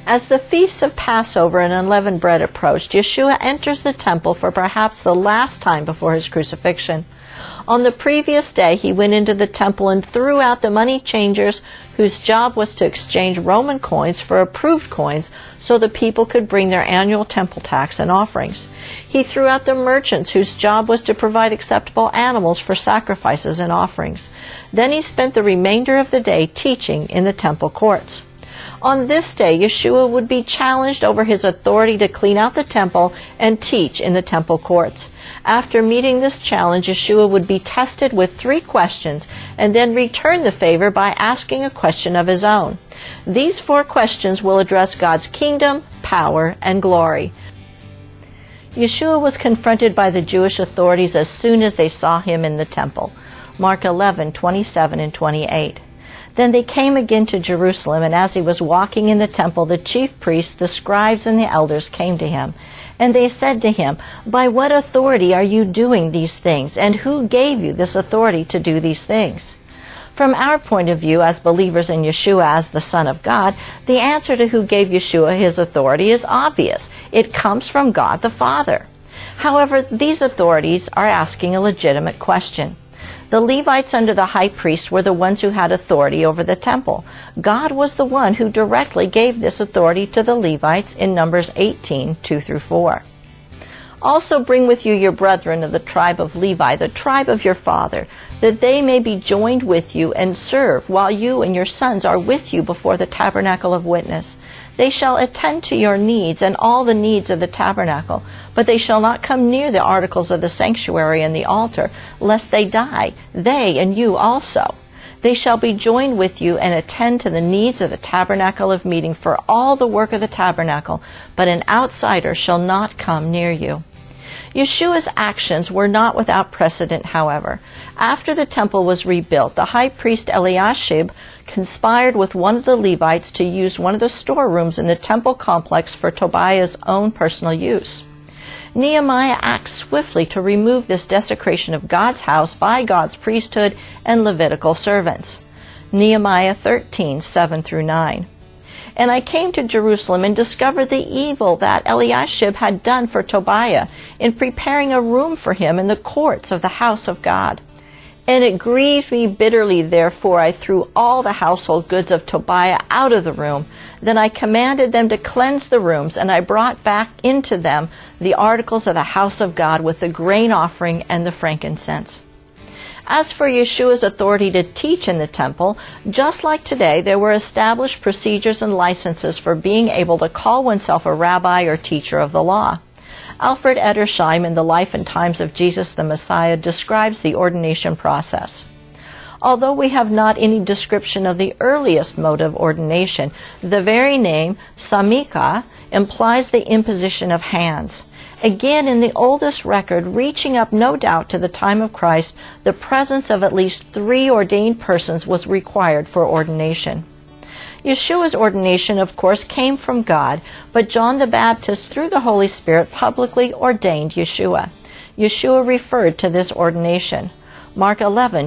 As the feasts of Passover and unleavened bread approached, Yeshua enters the temple for perhaps the last time before his crucifixion. On the previous day, he went into the temple and threw out the money changers whose job was to exchange Roman coins for approved coins so the people could bring their annual temple tax and offerings. He threw out the merchants whose job was to provide acceptable animals for sacrifices and offerings. Then he spent the remainder of the day teaching in the temple courts. On this day, Yeshua would be challenged over his authority to clean out the temple and teach in the temple courts. After meeting this challenge, Yeshua would be tested with 3 questions and then return the favor by asking a question of his own. These 4 questions will address God's kingdom, power, and glory. Yeshua was confronted by the Jewish authorities as soon as they saw him in the temple. Mark 11:27 and 28. Then they came again to Jerusalem, and as he was walking in the temple, the chief priests, the scribes, and the elders came to him. And they said to him, "By what authority are you doing these things? And who gave you this authority to do these things?" From our point of view as believers in Yeshua as the Son of God, the answer to who gave Yeshua his authority is obvious. It comes from God the Father. However, these authorities are asking a legitimate question. The Levites under the high priest were the ones who had authority over the temple. God was the one who directly gave this authority to the Levites in Numbers 18:2-4. Also bring with you your brethren of the tribe of Levi, the tribe of your father, that they may be joined with you and serve while you and your sons are with you before the tabernacle of witness. They shall attend to your needs and all the needs of the tabernacle, but they shall not come near the articles of the sanctuary and the altar, lest they die, they and you also. They shall be joined with you and attend to the needs of the tabernacle of meeting for all the work of the tabernacle, but an outsider shall not come near you. Yeshua's actions were not without precedent, however. After the temple was rebuilt, the high priest Eliashib conspired with one of the Levites to use one of the storerooms in the temple complex for Tobiah's own personal use. Nehemiah acts swiftly to remove this desecration of God's house by God's priesthood and Levitical servants. Nehemiah 13:7-9. And I came to Jerusalem and discovered the evil that Eliashib had done for Tobiah in preparing a room for him in the courts of the house of God. And it grieved me bitterly, therefore I threw all the household goods of Tobiah out of the room. Then I commanded them to cleanse the rooms, and I brought back into them the articles of the house of God with the grain offering and the frankincense. As for Yeshua's authority to teach in the temple, just like today, there were established procedures and licenses for being able to call oneself a rabbi or teacher of the law. Alfred Edersheim, in The Life and Times of Jesus the Messiah, describes the ordination process. Although we have not any description of the earliest mode of ordination, the very name, samika, implies the imposition of hands. Again, in the oldest record, reaching up no doubt to the time of Christ, the presence of at least 3 ordained persons was required for ordination. Yeshua's ordination, of course, came from God, but John the Baptist, through the Holy Spirit, publicly ordained Yeshua. Yeshua referred to this ordination. Mark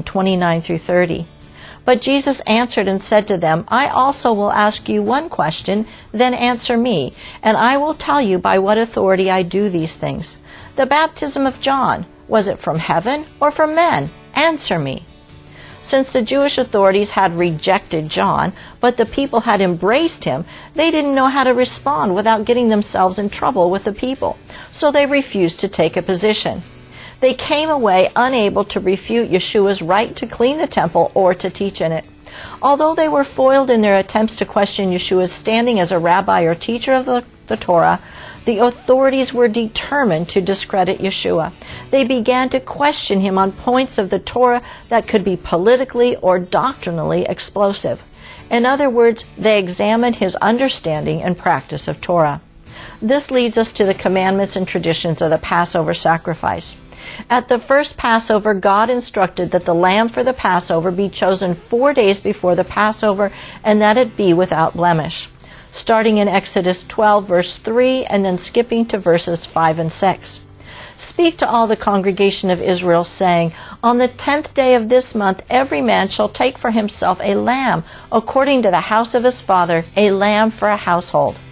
11:29-30. But Jesus answered and said to them, I also will ask you one question, then answer me, and I will tell you by what authority I do these things. The baptism of John, was it from heaven or from men? Answer me. Since the Jewish authorities had rejected John, but the people had embraced him, they didn't know how to respond without getting themselves in trouble with the people, so they refused to take a position. They came away unable to refute Yeshua's right to clean the temple or to teach in it. Although they were foiled in their attempts to question Yeshua's standing as a rabbi or teacher of the Torah, the authorities were determined to discredit Yeshua. They began to question him on points of the Torah that could be politically or doctrinally explosive. In other words, they examined his understanding and practice of Torah. This leads us to the commandments and traditions of the Passover sacrifice. At the first Passover, God instructed that the lamb for the Passover be chosen 4 days before the Passover and that it be without blemish. Starting in Exodus 12, verse 3, and then skipping to verses 5 and 6. Speak to all the congregation of Israel, saying, On the 10th day of this month every man shall take for himself a lamb, according to the house of his father, a lamb for a household.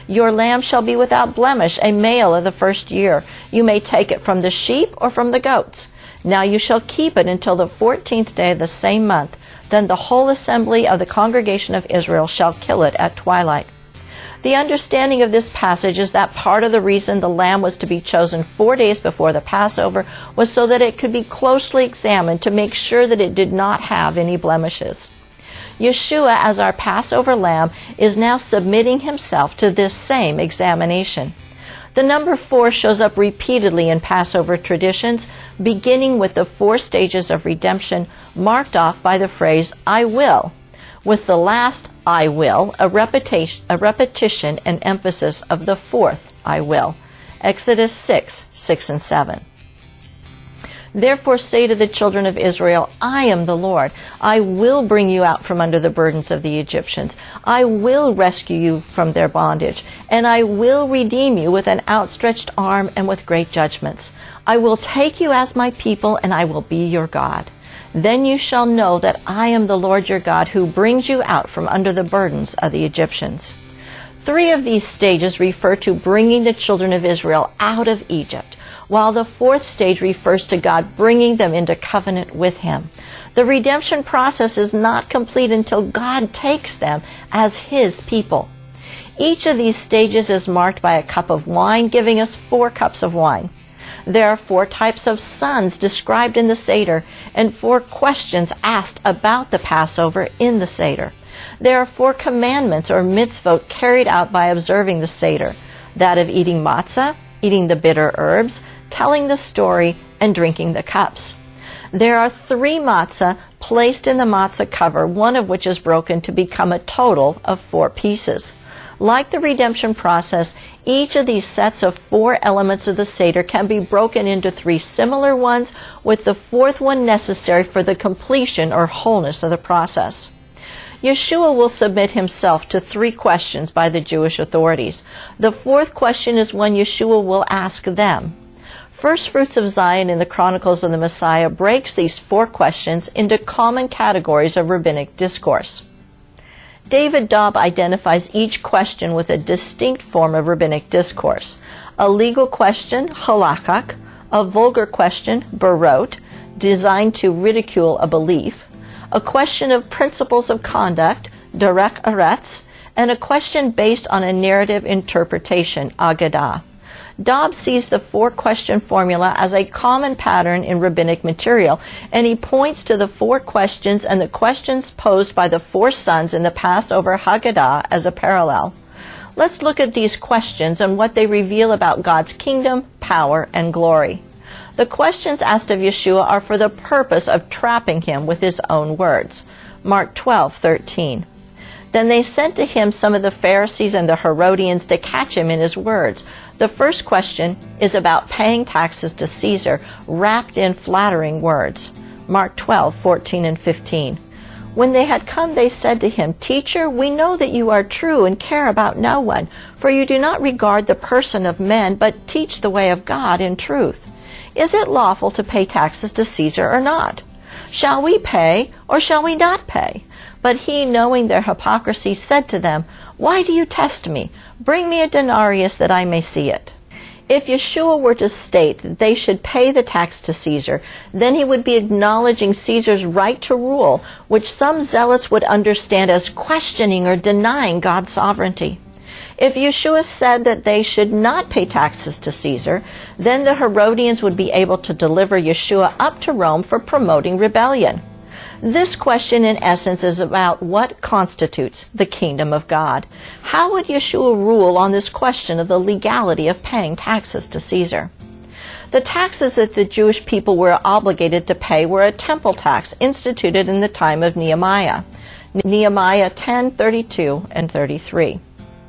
Your lamb shall be without blemish, a male of the first year. You may take it from the sheep or from the goats. Now you shall keep it until the 14th day of the same month. Then the whole assembly of the congregation of Israel shall kill it at twilight. The understanding of this passage is that part of the reason the lamb was to be chosen 4 days before the Passover was so that it could be closely examined to make sure that it did not have any blemishes. Yeshua, as our Passover lamb, is now submitting himself to this same examination. The number 4 shows up repeatedly in Passover traditions, beginning with the 4 stages of redemption marked off by the phrase, I will, with the last I will, a repetition and emphasis of the 4th I will. Exodus 6 and 7. Therefore say to the children of Israel, I am the Lord. I will bring you out from under the burdens of the Egyptians. I will rescue you from their bondage, and I will redeem you with an outstretched arm and with great judgments. I will take you as my people, and I will be your God. Then you shall know that I am the Lord your God, who brings you out from under the burdens of the Egyptians. 3 of these stages refer to bringing the children of Israel out of Egypt, while the 4th stage refers to God bringing them into covenant with him. The redemption process is not complete until God takes them as his people. Each of these stages is marked by a cup of wine, giving us 4 cups of wine. There are 4 types of sons described in the Seder, and 4 questions asked about the Passover in the Seder. There are 4 commandments or mitzvot carried out by observing the Seder, that of eating matzah, eating the bitter herbs, telling the story, and drinking the cups. There are 3 matzah placed in the matzah cover, one of which is broken to become a total of 4 pieces. Like the redemption process, each of these sets of 4 elements of the Seder can be broken into 3 similar ones, with the 4th one necessary for the completion or wholeness of the process. Yeshua will submit himself to 3 questions by the Jewish authorities. The 4th question is one Yeshua will ask them. First Fruits of Zion in the Chronicles of the Messiah breaks these 4 questions into common categories of rabbinic discourse. David Dobb identifies each question with a distinct form of rabbinic discourse. A legal question, halakhic, a vulgar question, barot, designed to ridicule a belief, a question of principles of conduct, derech eretz, and a question based on a narrative interpretation, agadah. Dobb sees the 4-question formula as a common pattern in rabbinic material, and he points to the 4 questions and the questions posed by the 4 sons in the Passover Haggadah as a parallel. Let's look at these questions and what they reveal about God's kingdom, power, and glory. The questions asked of Yeshua are for the purpose of trapping him with his own words. Mark 12:13. Then they sent to him some of the Pharisees and the Herodians to catch him in his words. The first question is about paying taxes to Caesar, wrapped in flattering words. Mark 12:14 and 15. When they had come, they said to him, Teacher, we know that you are true and care about no one, for you do not regard the person of men, but teach the way of God in truth. Is it lawful to pay taxes to Caesar or not? Shall we pay or shall we not pay? But he, knowing their hypocrisy, said to them, Why do you test me? Bring me a denarius that I may see it. If Yeshua were to state that they should pay the tax to Caesar, then he would be acknowledging Caesar's right to rule, which some zealots would understand as questioning or denying God's sovereignty. If Yeshua said that they should not pay taxes to Caesar, then the Herodians would be able to deliver Yeshua up to Rome for promoting rebellion. This question, in essence, is about what constitutes the kingdom of God. How would Yeshua rule on this question of the legality of paying taxes to Caesar? The taxes that the Jewish people were obligated to pay were a temple tax instituted in the time of Nehemiah. Nehemiah 10:32 and 33.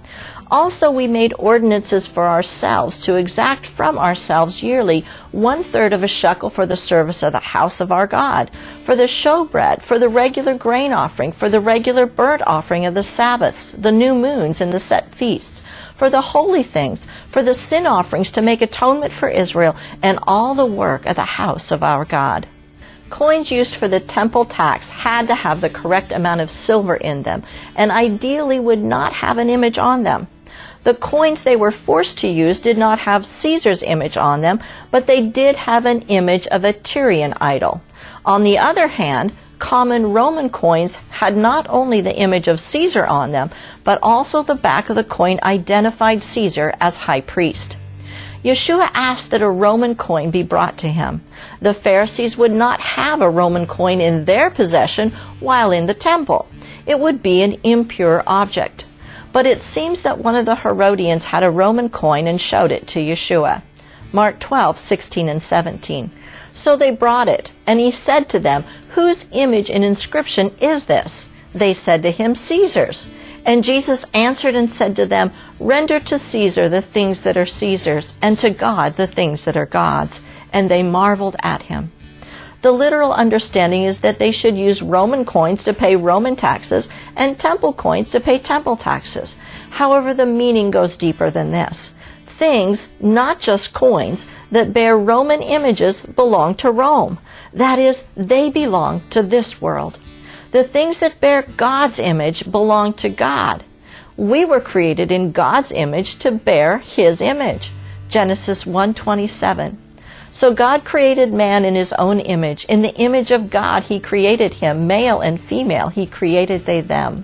Also, we made ordinances for ourselves to exact from ourselves yearly 1/3 of a shekel for the service of the house of our God, for the showbread, for the regular grain offering, for the regular burnt offering of the Sabbaths, the new moons, and the set feasts, for the holy things, for the sin offerings to make atonement for Israel, and all the work of the house of our God. Coins used for the temple tax had to have the correct amount of silver in them, and ideally would not have an image on them. The coins they were forced to use did not have Caesar's image on them, but they did have an image of a Tyrian idol. On the other hand, common Roman coins had not only the image of Caesar on them, but also the back of the coin identified Caesar as high priest. Yeshua asked that a Roman coin be brought to him. The Pharisees would not have a Roman coin in their possession while in the temple. It would be an impure object. But it seems that one of the Herodians had a Roman coin and showed it to Yeshua. Mark 12:16 and 17. So they brought it, and he said to them, "Whose image and inscription is this?" They said to him, "Caesar's." And Jesus answered and said to them, "Render to Caesar the things that are Caesar's, and to God the things that are God's." And they marveled at him. The literal understanding is that they should use Roman coins to pay Roman taxes and temple coins to pay temple taxes. However, the meaning goes deeper than this. Things, not just coins, that bear Roman images belong to Rome. That is, they belong to this world. The things that bear God's image belong to God. We were created in God's image to bear His image. Genesis 1:27. So God created man in His own image. In the image of God He created him. Male and female He created they them.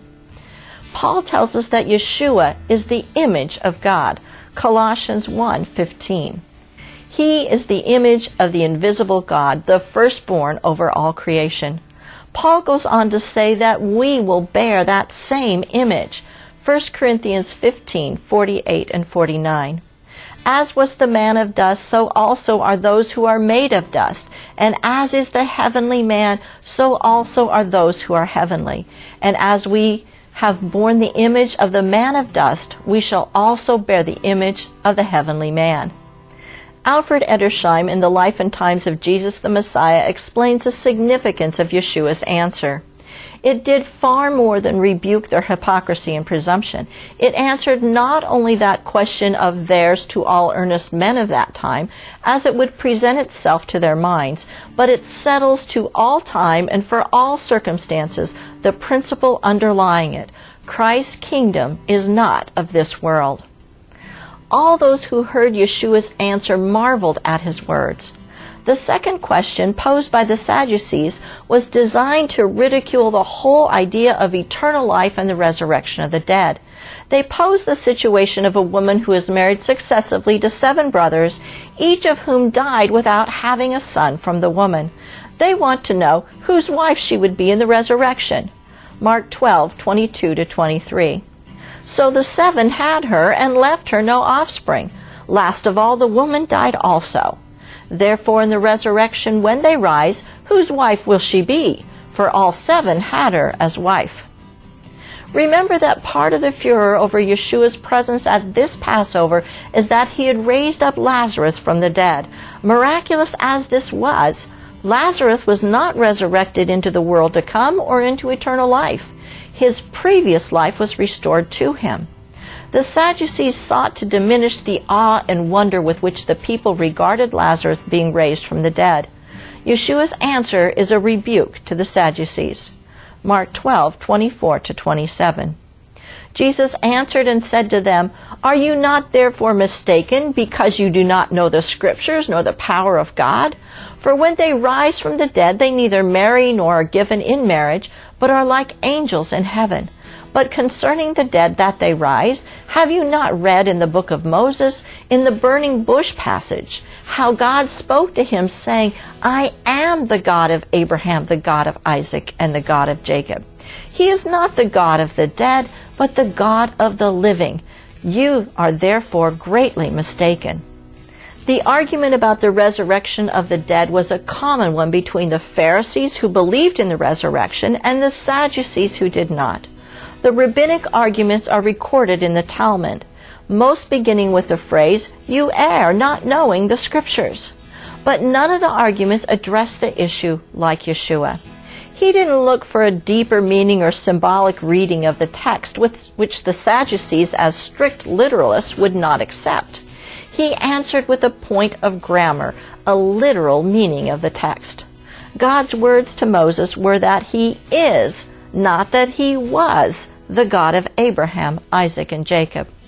Paul tells us that Yeshua is the image of God. Colossians 1:15. He is the image of the invisible God, the firstborn over all creation. Paul goes on to say that we will bear that same image. 1 Corinthians 15:48 and 49. As was the man of dust, so also are those who are made of dust. And as is the heavenly man, so also are those who are heavenly. And as we have borne the image of the man of dust, we shall also bear the image of the heavenly man. Alfred Edersheim, in the Life and Times of Jesus the Messiah, explains the significance of Yeshua's answer. It did far more than rebuke their hypocrisy and presumption. It answered not only that question of theirs to all earnest men of that time, as it would present itself to their minds, but it settles to all time and for all circumstances the principle underlying it. Christ's kingdom is not of this world. All those who heard Yeshua's answer marveled at his words. The second question posed by the Sadducees was designed to ridicule the whole idea of eternal life and the resurrection of the dead. They posed the situation of a woman who is married successively to 7 brothers, each of whom died without having a son from the woman. They want to know whose wife she would be in the resurrection. Mark 12:22-23. So the 7 had her and left her no offspring. Last of all, the woman died also. Therefore, in the resurrection, when they rise, whose wife will she be? For all 7 had her as wife. Remember that part of the furor over Yeshua's presence at this Passover is that he had raised up Lazarus from the dead. Miraculous as this was, Lazarus was not resurrected into the world to come or into eternal life. His previous life was restored to him. The Sadducees sought to diminish the awe and wonder with which the people regarded Lazarus being raised from the dead. Yeshua's answer is a rebuke to the Sadducees. Mark 12:24-27. Jesus answered and said to them, "Are you not therefore mistaken, because you do not know the Scriptures nor the power of God? For when they rise from the dead, they neither marry nor are given in marriage, but are like angels in heaven. But concerning the dead that they rise, have you not read in the book of Moses, in the burning bush passage, how God spoke to him, saying, 'I am the God of Abraham, the God of Isaac, and the God of Jacob'? He is not the God of the dead, but the God of the living. You are therefore greatly mistaken." The argument about the resurrection of the dead was a common one between the Pharisees who believed in the resurrection and the Sadducees who did not. The rabbinic arguments are recorded in the Talmud, most beginning with the phrase, "You err, not knowing the Scriptures." But none of the arguments address the issue like Yeshua. He didn't look for a deeper meaning or symbolic reading of the text, which the Sadducees, as strict literalists, would not accept. He answered with a point of grammar, a literal meaning of the text. God's words to Moses were that he is, not that he was, the God of Abraham, Isaac, and Jacob.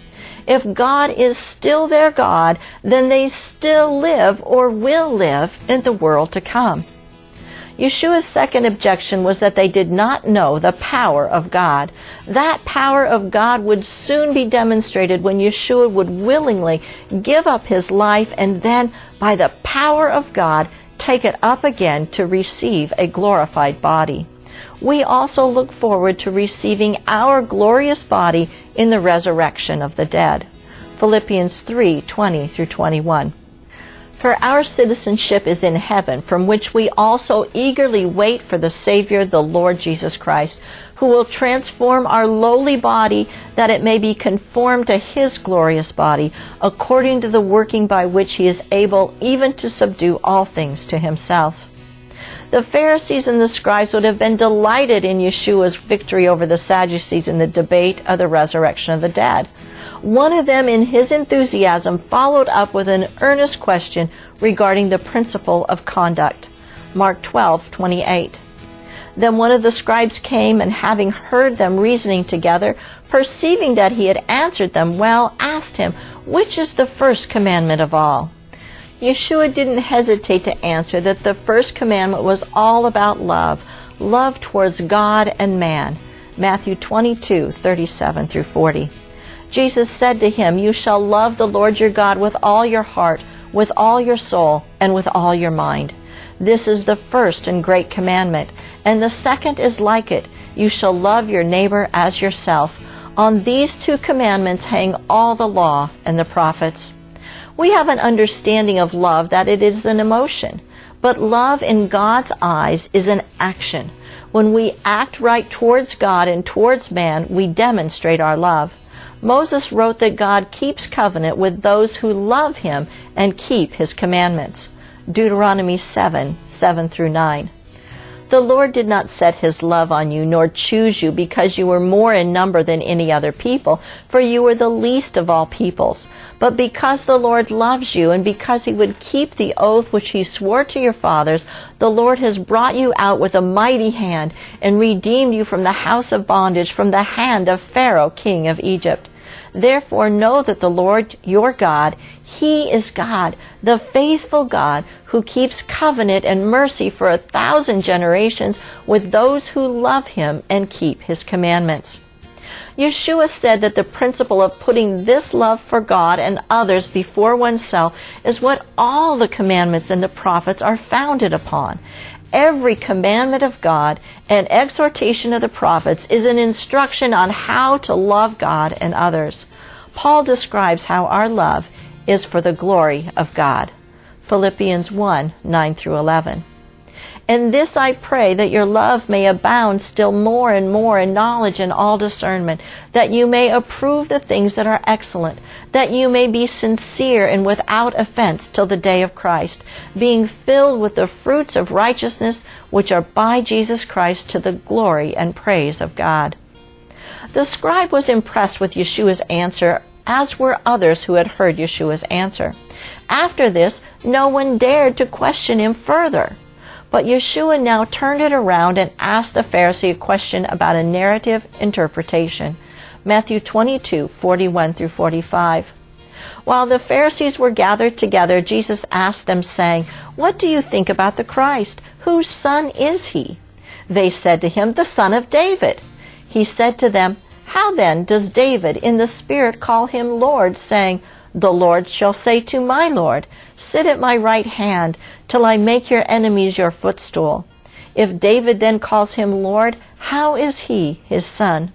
If God is still their God, then they still live or will live in the world to come. Yeshua's second objection was that they did not know the power of God. That power of God would soon be demonstrated when Yeshua would willingly give up his life and then, by the power of God, take it up again to receive a glorified body. We also look forward to receiving our glorious body in the resurrection of the dead. Philippians 3:20 through 21. For our citizenship is in heaven, from which we also eagerly wait for the Savior, the Lord Jesus Christ, who will transform our lowly body that it may be conformed to his glorious body, according to the working by which he is able even to subdue all things to himself. The Pharisees and the scribes would have been delighted in Yeshua's victory over the Sadducees in the debate of the resurrection of the dead. One of them, in his enthusiasm, followed up with an earnest question regarding the principle of conduct. Mark 12:28. Then one of the scribes came, and having heard them reasoning together, perceiving that he had answered them well, asked him, "Which is the first commandment of all?" Yeshua didn't hesitate to answer that the first commandment was all about love towards God and man. Matthew 22:37 through 40. Jesus said to him, "You shall love the Lord your God with all your heart, with all your soul, and with all your mind. This is the first and great commandment, and the second is like it. You shall love your neighbor as yourself. On these two commandments hang all the law and the prophets." We have an understanding of love that it is an emotion, but love in God's eyes is an action. When we act right towards God and towards man, we demonstrate our love. Moses wrote that God keeps covenant with those who love him and keep his commandments. Deuteronomy 7:7 through 9. The Lord did not set his love on you, nor choose you because you were more in number than any other people, for you were the least of all peoples. But because the Lord loves you, and because he would keep the oath which he swore to your fathers, the Lord has brought you out with a mighty hand, and redeemed you from the house of bondage, from the hand of Pharaoh, king of Egypt. Therefore know that the Lord your God, he is God, the faithful God, who keeps covenant and mercy for 1,000 generations with those who love him and keep his commandments. Yeshua said that the principle of putting this love for God and others before oneself is what all the commandments and the prophets are founded upon. Every commandment of God and exhortation of the prophets is an instruction on how to love God and others. Paul describes how our love is for the glory of God. Philippians 1:9 through 11. And this I pray, that your love may abound still more and more in knowledge and all discernment, that you may approve the things that are excellent, that you may be sincere and without offense till the day of Christ, being filled with the fruits of righteousness which are by Jesus Christ to the glory and praise of God. The scribe was impressed with Yeshua's answer, as were others who had heard Yeshua's answer. After this, no one dared to question him further. But Yeshua now turned it around and asked the Pharisee a question about a narrative interpretation. Matthew 22:41 through 45. While the Pharisees were gathered together, Jesus asked them, saying, "What do you think about the Christ? Whose son is he?" They said to him, "The son of David." He said to them, "How then does David in the Spirit call him Lord, saying, 'The Lord shall say to my Lord, sit at my right hand, till I make your enemies your footstool'? If David then calls him Lord, how is he his son?"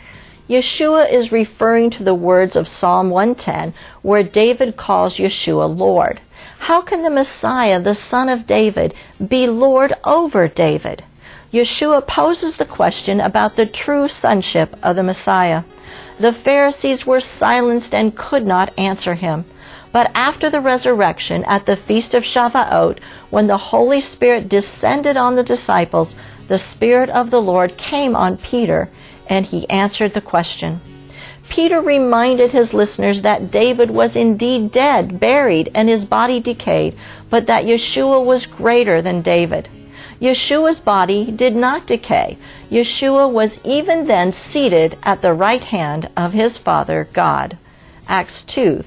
Yeshua is referring to the words of Psalm 110, where David calls Yeshua Lord. How can the Messiah, the son of David, be Lord over David? Yeshua poses the question about the true sonship of the Messiah. The Pharisees were silenced and could not answer him. But after the resurrection, at the Feast of Shavuot, when the Holy Spirit descended on the disciples, the Spirit of the Lord came on Peter, and he answered the question. Peter reminded his listeners that David was indeed dead, buried, and his body decayed, but that Yeshua was greater than David. Yeshua's body did not decay. Yeshua was even then seated at the right hand of his Father, God. Acts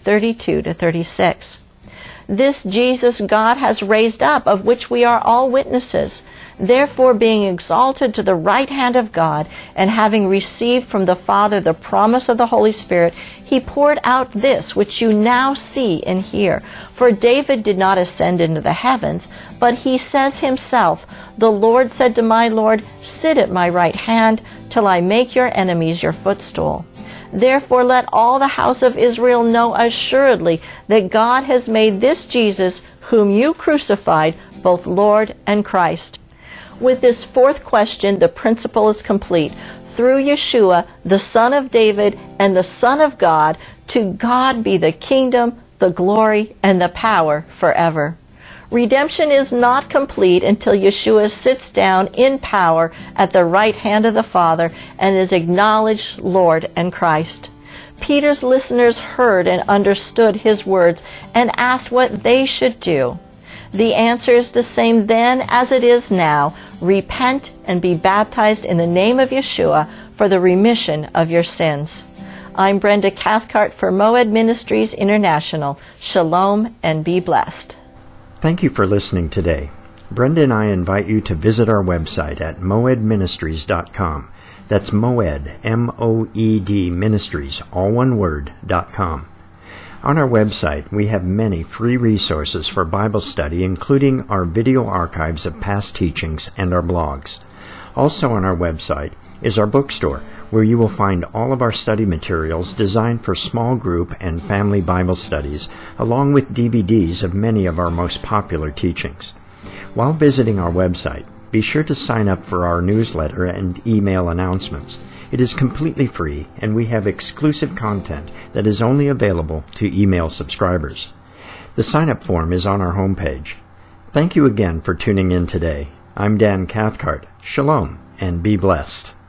2:32-36. This Jesus God has raised up, of which we are all witnesses. Therefore, being exalted to the right hand of God, and having received from the Father the promise of the Holy Spirit, he poured out this which you now see and hear. For David did not ascend into the heavens, but he says himself, the Lord said to my Lord, sit at my right hand, till I make your enemies your footstool. Therefore let all the house of Israel know assuredly that God has made this Jesus, whom you crucified, both Lord and Christ. With this fourth question, the principle is complete. Through Yeshua, the Son of David and the Son of God, to God be the kingdom, the glory, and the power forever. Redemption is not complete until Yeshua sits down in power at the right hand of the Father and is acknowledged Lord and Christ. Peter's listeners heard and understood his words and asked what they should do. The answer is the same then as it is now. Repent and be baptized in the name of Yeshua for the remission of your sins. I'm Brenda Cathcart for Moed Ministries International. Shalom and be blessed. Thank you for listening today. Brenda and I invite you to visit our website at moedministries.com. That's Moed, M-O-E-D, Ministries, all one word, .com. On our website, we have many free resources for Bible study, including our video archives of past teachings and our blogs. Also on our website is our bookstore, where you will find all of our study materials designed for small group and family Bible studies, along with DVDs of many of our most popular teachings. While visiting our website, be sure to sign up for our newsletter and email announcements. It is completely free, and we have exclusive content that is only available to email subscribers. The sign-up form is on our homepage. Thank you again for tuning in today. I'm Dan Cathcart. Shalom, and be blessed.